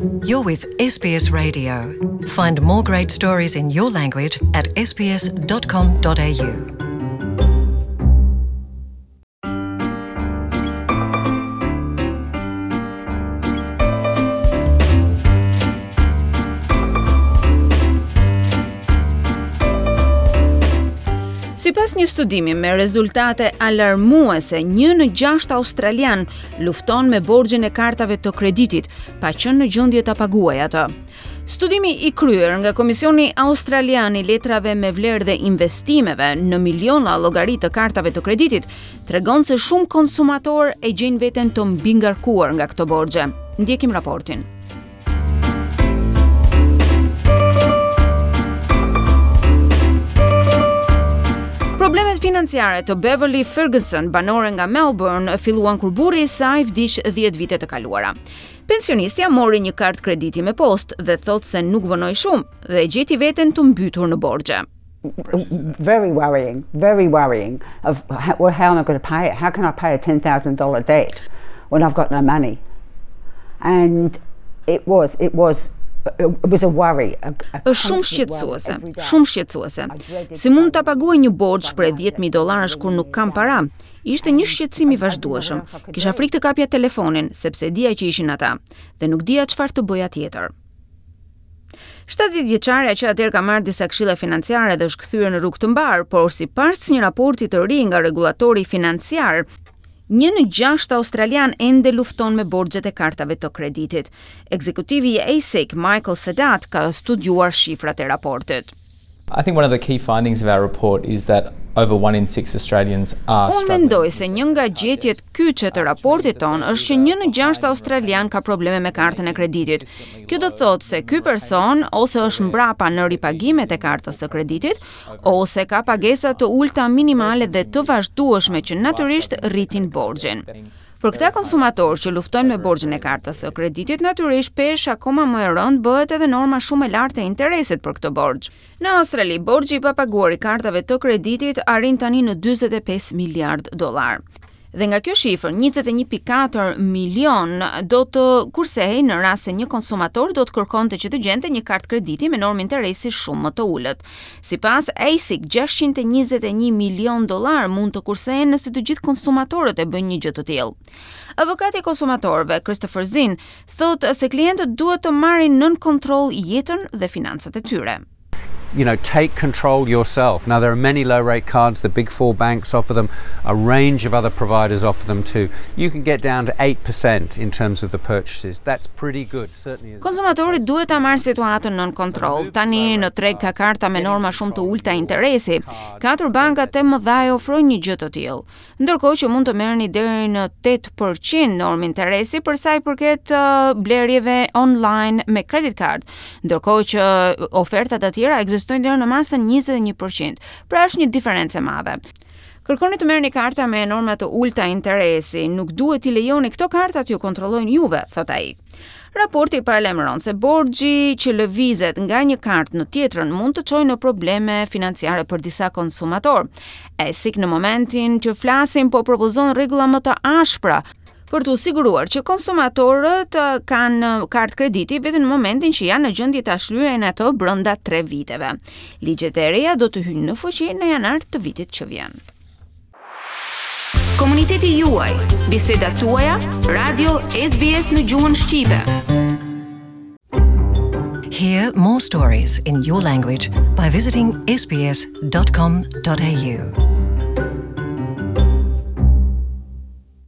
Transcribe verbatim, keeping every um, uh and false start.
You're with S B S Radio. Find more great stories in your language at s b s dot com dot a u. Sipas një studimi me rezultate alarmuese, një në gjashtë australian lufton me borxhin e kartave të kreditit, pa qenë në gjendje ta paguajë atë. Studimi i kryer nga Komisioni Australian i Letrave me Vlerë dhe Investimeve në miliona llogari të kartave të kreditit tregon se shumë konsumator e gjejnë veten të mbingarkuar nga këto borxhe. Ndjekim raportin. Problemet financiare të Beverly Ferguson, banore nga Melbourne, filluan kur burri i saj vdiq dhjetë vite të kaluara. Pensionistja mori një kartë krediti me post dhe thotë se nuk vonoi shumë dhe gjeti veten të mbytur në borxhe. Very worrying, very worrying of how, well, how am I going to pay it? How can I pay a ten thousand dollars debt when I've got no money? And it was, it was It was a worry. Është shumë shqetësuese, shumë shqetësuese. Si mund ta paguaj një borxh për dhjetë mijë dollarësh kur nuk kam para? Ishte një shqetësim i vazhdueshëm. Kisha frikë të kapja telefonin sepse dija që ishin ata dhe nuk dija çfarë të bëja tjetër. shtatëdhjetë vjeçaria që atëherë ka marrë disa këshilla financiare dhe është kthyer në rrugë të mbar, por sipas një raporti të ri nga regulatori financiar, një në gjashtë australian ende lufton me borxhet e kartave të kreditit. Ekzekutivi i A S I C, Michael Sadat, ka studiuar shifrat e raportit. I think one of the key findings of our report is that over one in six Australians are Unë mendoj se një nga gjetjet kyçe të raportit ton është që një në gjashtë australian ka probleme me kartën e kreditit. Kjo do thotë se ky person ose është mbrapa në ripagimet e kartës së kreditit, ose ka pagesa të ulta minimale dhe të vazhdueshme që natyrisht rritin borxhin. Për këta konsumatorë që luftojnë me borxhin e kartës së kreditit, natyrisht pesh akoma më e rëndë bëhet edhe norma shumë e lartë e interesit për këtë borxh. Në Australi, borxhi i papaguar i kartave të kreditit arrin tani në dyzet e pesë miliard dollar. Dhe nga kjo shifër, njëzet e një pikë katër milion do të kursehej në rast se një konsumator do të kërkonte që të gjente një kartë krediti me normë interesi shumë më të ulët. Sipas A S I C, gjashtëqind e njëzet e një milion dollar mund të kursehen nëse të gjithë konsumatorët e bëjnë një gjë të tillë. Avokati i konsumatorëve, Christopher Zinn, thotë se klientët duhet të marrin nën kontroll jetën dhe financat e tyre. You know, take control yourself. Now, there are many low-rate cards. The big four banks offer them. A range of other providers offer them too. You can get down to eight percent in terms of the purchases. That's pretty good. Certainly. Konsumatori duhet ta marrë situatën nën kontroll. Tani në treg ka karta me norma shumë të ulta interesi. Katër bankat e mëdha ofrojnë një gjë të tillë. Ndërkohë që mund të merrni deri në tetë përqind normë interesi për sa i përket uh, blerjeve online me credit card. Ndërkohë që ofertat e tjera ekzistojnë deri në masën njëzet e një përqind. Pra është një diferencë e madhe. Kërkoni të merrni karta me norma të ulta interesi, nuk duhet t'i lejoni këto karta t'ju kontrollojnë juve, thot ai. Raporti paralajmëron se borxhi që lëvizet nga një kartë në tjetrën mund të çojë në probleme financiare për disa konsumatorë. A S I C në momentin që flasim po propozon rregulla më të ashpra për të siguruar që konsumatorët kanë kartë krediti vetëm në momentin që janë në gjendje ta shlyejnë ato brenda tre viteve. Ligjet e reja do të hyjnë në fuqi në janar të vitit që vjen. Komuniteti juaj, bisedat tuaja, radio S B S në gjuhën shqipe. Hear more stories in your language by visiting s b s dot com dot a u.